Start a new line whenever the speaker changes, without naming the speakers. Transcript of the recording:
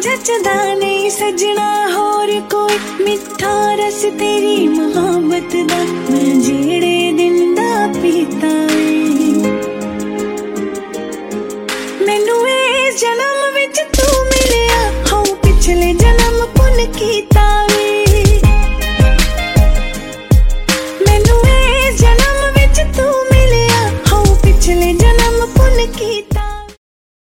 जचदा नहीं सजना होर कोई मिठा रस तेरी मोहब्बत दा मैं जेड़े दिन दा पीता मैनू